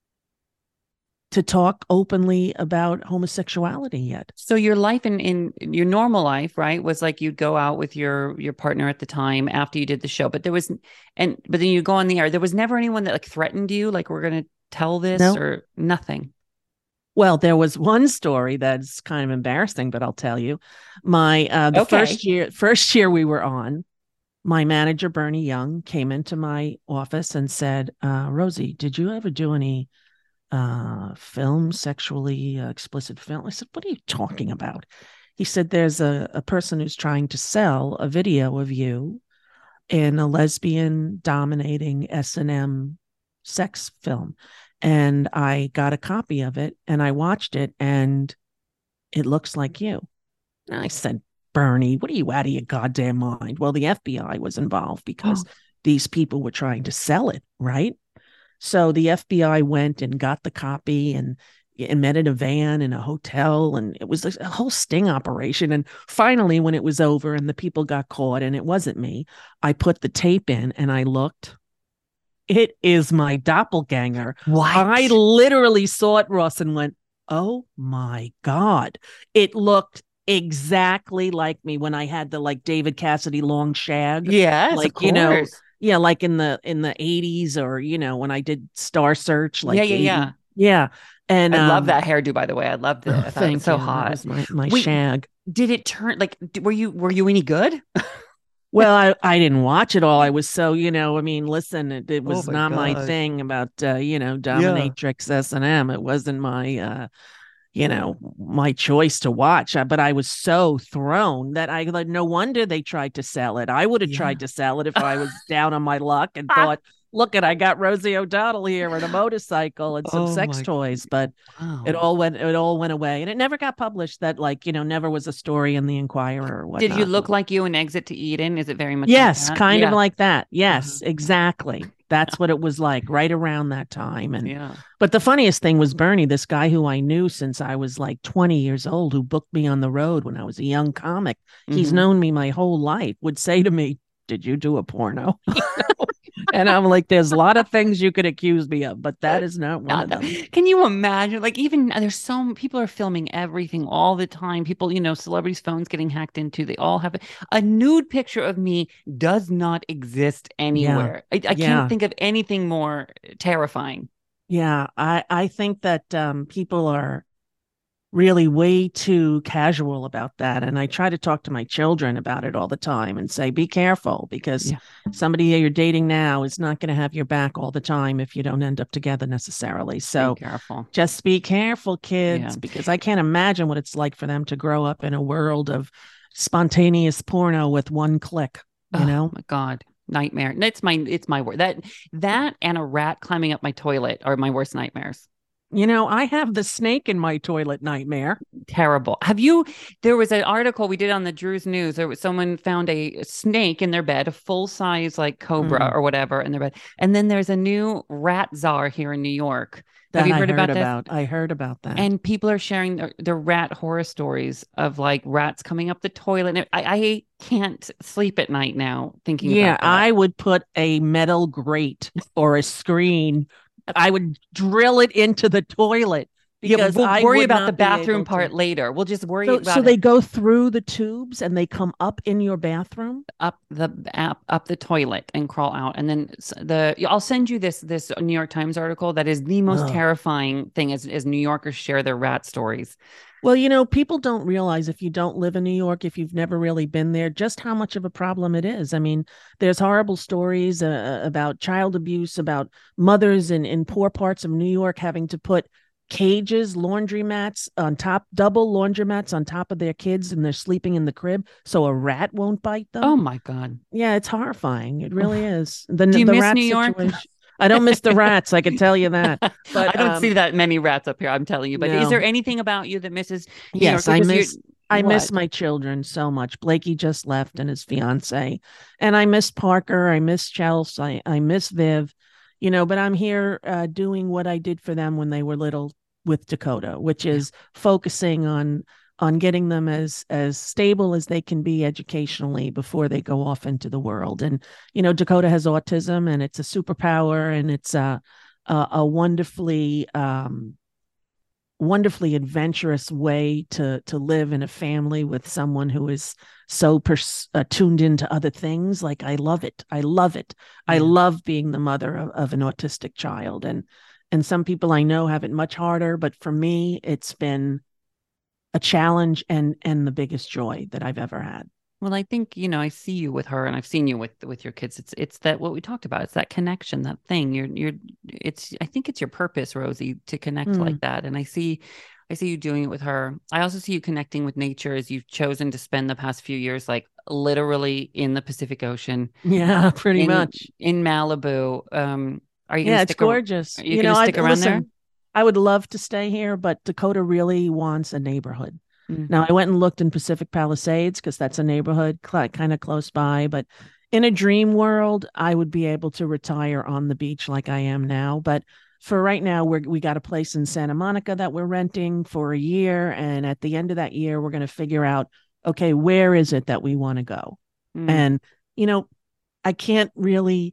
to talk openly about homosexuality yet. So your life in, in your normal life, right, was like you'd go out with your your partner at the time after you did the show, but there was, and but then you go on the air. There was never anyone that like threatened you, like we're going to tell this No. or nothing. Well, there was one story that's kind of embarrassing, but I'll tell you. My uh, the Okay. first year, first year we were on, my manager Bernie Young came into my office and said, uh, "Rosie, did you ever do any uh, film, sexually uh, explicit film?" I said, "What are you talking about?" He said, "There's a, a person who's trying to sell a video of you in a lesbian dominating S and M sex film." And I got a copy of it and I watched it and it looks like you. And I said, "Bernie, what are you out of your goddamn mind?" Well, the F B I was involved because these people were trying to sell it, right? So the F B I went and got the copy and, and met in a van in a hotel. And it was a whole sting operation. And finally, when it was over and the people got caught and it wasn't me, I put the tape in and I looked. It is my doppelganger. What? I literally saw it, Ross, and went, "Oh my God." It looked exactly like me when I had the like David Cassidy long shag. Yes, like, of you know, course. yeah, like in the in the eighties or, you know, when I did Star Search. Like Yeah, yeah, eighty yeah. Yeah. And I love um, that hairdo, by the way. I loved it. I thought it thank was so you. hot. That was my, my We- shag. Did it turn like d- were you were you any good? Well, I, I didn't watch it all. I was so, you know, I mean, listen, it, it was Oh my not my God. thing about, uh, you know, dominatrix S and M. It wasn't my, uh, you know, my choice to watch. Uh, But I was so thrown that I like, no wonder they tried to sell it. I would have Yeah. tried to sell it if I was down on my luck and thought, look at, I got Rosie O'Donnell here and a motorcycle and some Oh sex my- toys. But Wow. it all went, it all went away, and it never got published. That, like, you know, never was a story in the Inquirer or whatnot. Did you look like you in Exit to Eden? Is it very much? like Yes, that? kind Yeah. of like that. Yes, Uh-huh. exactly. That's what it was like right around that time. And Yeah. but the funniest thing was Bernie, this guy who I knew since I was like twenty years old, who booked me on the road when I was a young comic. He's Mhm. known me my whole life, would say to me, "Did you do a porno?" You know? And I'm like, there's a lot of things you could accuse me of, but that is not one Not of that- them. Can you imagine? Like, even uh, there's so people are filming everything all the time. People, you know, celebrities' phones getting hacked into. They all have it. A nude picture of me does not exist anywhere. I, I Yeah. can't think of anything more terrifying. Yeah, I, I think that um, people are really way too casual about that. And I try to talk to my children about it all the time and say, be careful, because Yeah. somebody you're dating now is not going to have your back all the time if you don't end up together necessarily. So Be careful. just be careful, kids, Yeah. because I can't imagine what it's like for them to grow up in a world of spontaneous porno with one click, you Oh know? my God. Nightmare. It's my it's my word. That that and a rat climbing up my toilet are my worst nightmares. You know, I have the snake in my toilet nightmare. Terrible. Have you? There was an article we did on the Drew's News. There was someone found a snake in their bed, a full size like cobra Mm. or whatever in their bed. And then there's a new rat czar here in New York. That Have you I heard, about this? about. I heard about that. And people are sharing their, their rat horror stories of like rats coming up the toilet. And I, I can't sleep at night now thinking yeah, about that. I would put a metal grate or a screen. I would drill it into the toilet Yeah, because we'll I worry would about not the be bathroom able part to. later. We'll just worry So, about so it. they go through the tubes and they come up in your bathroom. up the up, up the toilet and crawl out, and then s- the I'll send you this this New York Times article that is the most Ugh. terrifying thing as as New Yorkers share their rat stories. Well, you know, people don't realize, if you don't live in New York, if you've never really been there, just how much of a problem it is. I mean, there's horrible stories uh, about child abuse, about mothers in, in poor parts of New York having to put cages, laundromats on top, double laundromats on top of their kids, and they're sleeping in the crib so a rat won't bite them. Oh my God. Yeah, it's horrifying. It really is. The, Do you the miss rat New York? situation. I don't miss the rats, I can tell you that. But I don't um, see that many rats up here, I'm telling you. But is no. there anything about you that misses New Yes, York? I Because you're- miss I miss what? my children so much. Blakey just left and his fiance. And I miss Parker. I miss Chelsea. I, I miss Viv, you know, but I'm here uh, doing what I did for them when they were little with Dakota, which is focusing on on getting them as as stable as they can be educationally before they go off into the world. And, you know, Dakota has autism, and it's a superpower, and it's a, a, a wonderfully, um, wonderfully adventurous way to to live in a family with someone who is so pers- uh, tuned into other things. Like, I love it. I love it. I Yeah. love being the mother of, of an autistic child. And and some people I know have it much harder, but for me, it's been a challenge and and the biggest joy that I've ever had. Well, I think, you know, I see you with her, and I've seen you with with your kids. It's it's that what we talked about. It's that connection, that thing. You're you're it's I think it's your purpose, Rosie, to connect Mm. like that. And I see I see you doing it with her. I also see you connecting with nature as you've chosen to spend the past few years like literally in the Pacific Ocean. Yeah, pretty in, much. in Malibu. Um are you gonna Yeah, it's stick ar- gorgeous. Are you, gonna know, stick I, around listen, there? I would love to stay here, but Dakota really wants a neighborhood. Mm. Now, I went and looked in Pacific Palisades because that's a neighborhood cl- kind of close by. But in a dream world, I would be able to retire on the beach like I am now. But for right now, we're, we got a place in Santa Monica that we're renting for a year. And at the end of that year, we're going to figure out, okay, where is it that we want to go? Mm. And, you know, I can't really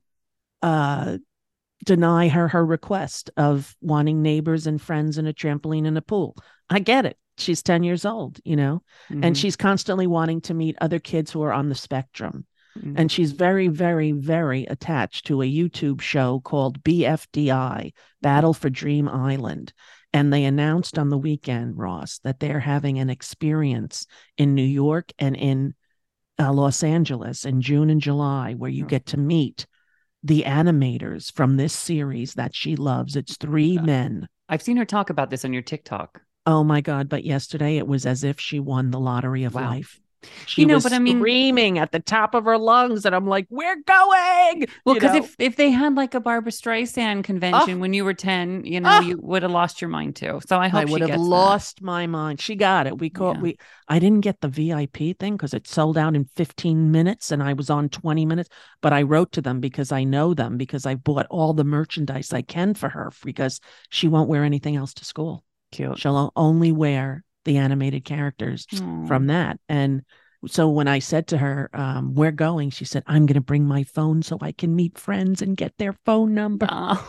uh, deny her her request of wanting neighbors and friends and a trampoline and a pool. I get it. She's ten years old, you know, Mhm. and she's constantly wanting to meet other kids who are on the spectrum. Mhm. And she's very, very, very attached to a YouTube show called B F D I, Battle for Dream Island. And they announced on the weekend, Ross, that they're having an experience in New York and in uh, Los Angeles in June and July, where you get to meet the animators from this series that she loves. It's three men. I've seen her talk about this on your TikTok. Oh my God. But yesterday it was as if she won the lottery of Wow. life. She you know, was but I mean, screaming at the top of her lungs, and I'm like, "We're going!" Well, because if if they had like a Barbara Streisand convention oh. when you were ten, you know, oh. you would have lost your mind too. So I hope I would she have gets lost that. my mind. She got it. We caught Yeah. we. I didn't get the V I P thing because it sold out in fifteen minutes, and I was on twenty minutes. But I wrote to them because I know them because I bought all the merchandise I can for her because she won't wear anything else to school. Cute. She'll only wear the animated characters Aww. from that. And so when I said to her, um, we're going, she said, I'm going to bring my phone so I can meet friends and get their phone number.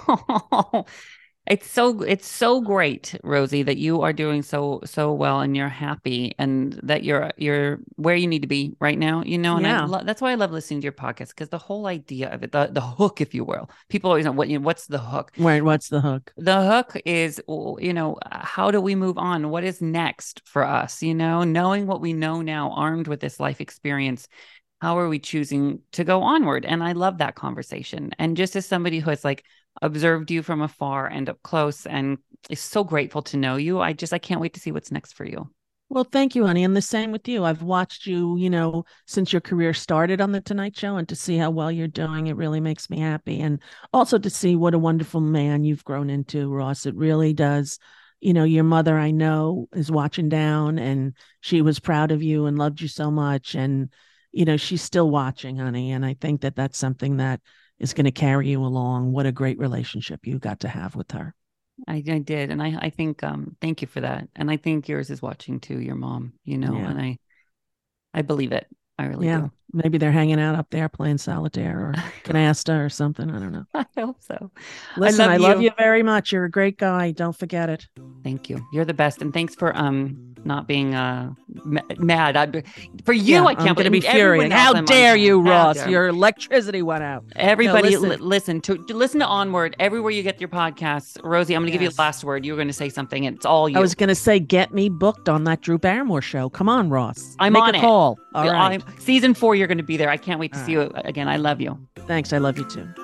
Oh, it's so it's so great, Rosie, that you are doing so so well and you're happy and that you're you're where you need to be right now, you know. And Yeah. I lo- that's why I love listening to your podcast, because the whole idea of it, the the hook, if you will, people always know what you know, what's the hook. Right, what's the hook? The hook is, you know, how do we move on? What is next for us? You know, knowing what we know now, armed with this life experience, how are we choosing to go onward? And I love that conversation. And just as somebody who has like observed you from afar and up close and is so grateful to know you, I just, I can't wait to see what's next for you. Well, thank you, honey. And the same with you. I've watched you, you know, since your career started on The Tonight Show, and to see how well you're doing, it really makes me happy. And also to see what a wonderful man you've grown into, Ross. It really does. You know, your mother, I know, is watching down, and she was proud of you and loved you so much. And, you know, she's still watching, honey. And I think that that's something that is going to carry you along. What a great relationship you got to have with her. I, I did. And I, I think, um, thank you for that. And I think yours is watching too, your mom, you know, Yeah. and I, I believe it. I really Yeah. do. Maybe they're hanging out up there playing solitaire or canasta or something. I don't know. I hope so. Listen, I love, I you. love you very much. You're a great guy. Don't forget it. Thank you. You're the best. And thanks for, um, not being uh m- mad. I, for you, Yeah, I can't I'm going to believe be furious. How dare you, Ross? Dare. Your electricity went out. Everybody, no, listen. li- listen to to listen to Onward everywhere you get your podcasts. Rosie, I'm going to give you Yes. the last word. You were going to say something. And it's all you. I was going to say, get me booked on that Drew Barrymore show. Come on, Ross. I'm Make on a it. call. All right. I'm- season four, you're going to be there. I can't wait to All see you again. I love you. Thanks. I love you too.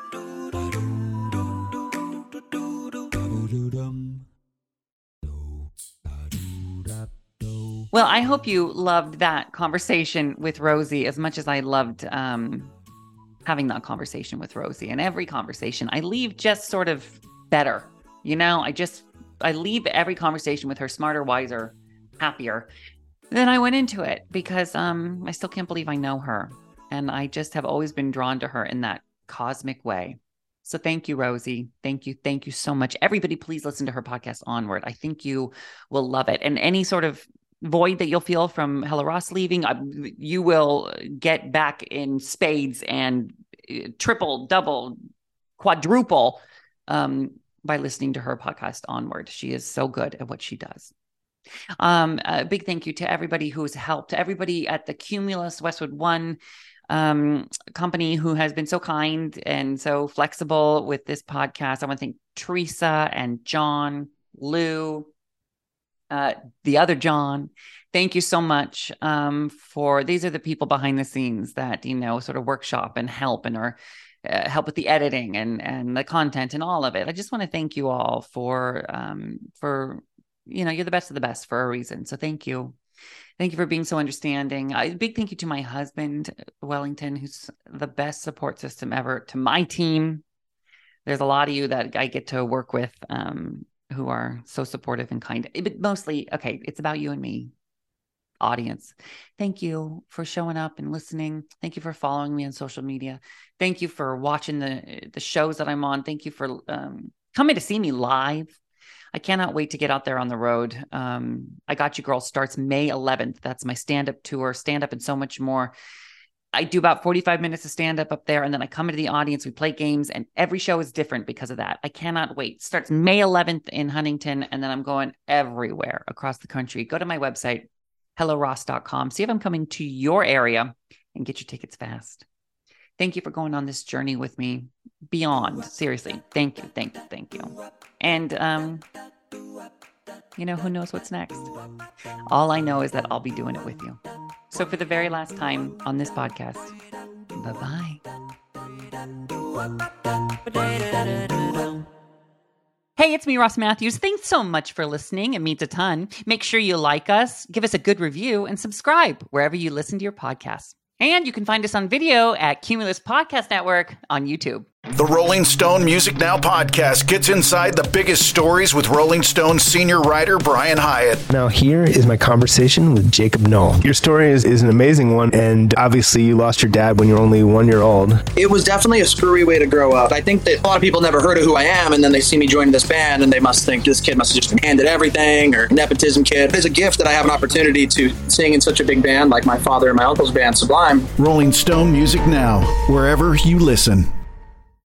Well, I hope you loved that conversation with Rosie as much as I loved um, having that conversation with Rosie. And every conversation, I leave just sort of better. You know, I just, I leave every conversation with her smarter, wiser, happier than I went into it, because um, I still can't believe I know her. And I just have always been drawn to her in that cosmic way. So thank you, Rosie. Thank you. Thank you so much. Everybody, please listen to her podcast, Onward. I think you will love it. And any sort of void that you'll feel from Hella Ross leaving, uh, you will get back in spades and uh, triple, double, quadruple um, by listening to her podcast, Onward. She is so good at what she does. Um, a big thank you to everybody who's helped, to everybody at the Cumulus Westwood One um, company who has been so kind and so flexible with this podcast. I want to thank Teresa and John, Lou, uh, the other John. Thank you so much um, for, these are the people behind the scenes that, you know, sort of workshop and help and are uh, help with the editing and, and the content and all of it. I just want to thank you all for, um, for, you know, you're the best of the best for a reason. So thank you. Thank you for being so understanding. A big thank you to my husband, Wellington, who's the best support system ever, to my team. There's a lot of you that I get to work with um, who are so supportive and kind. But mostly, okay, it's about you and me, audience. Thank you for showing up and listening. Thank you for following me on social media. Thank you for watching the, the shows that I'm on. Thank you for um, coming to see me live. I cannot wait to get out there on the road. Um, I Got You Girl starts May eleventh. That's my stand-up tour, stand-up and so much more. I do about forty-five minutes of stand-up up there, and then I come into the audience, we play games, and every show is different because of that. I cannot wait. It starts May eleventh in Huntington, and then I'm going everywhere across the country. Go to my website, hello ross dot com. See if I'm coming to your area and get your tickets fast. Thank you for going on this journey with me beyond. Seriously. Thank you. Thank you. Thank you. And um, you know, who knows what's next? All I know is that I'll be doing it with you. So for the very last time on this podcast, bye-bye. Hey, it's me, Ross Matthews. Thanks so much for listening. It means a ton. Make sure you like us, give us a good review, and subscribe wherever you listen to your podcasts. And you can find us on video at Cumulus Podcast Network on YouTube. The Rolling Stone Music Now podcast gets inside the biggest stories with Rolling Stone senior writer Brian Hyatt. Now here is my conversation with Jacob Knoll. Your story is, is an amazing one, and obviously you lost your dad when you were only one year old. It was definitely a screwy way to grow up. I think that a lot of people never heard of who I am, and then they see me joining this band, and they must think this kid must have just been handed everything, or nepotism kid. It's a gift that I have an opportunity to sing in such a big band like my father and my uncle's band, Sublime. Rolling Stone Music Now, wherever you listen.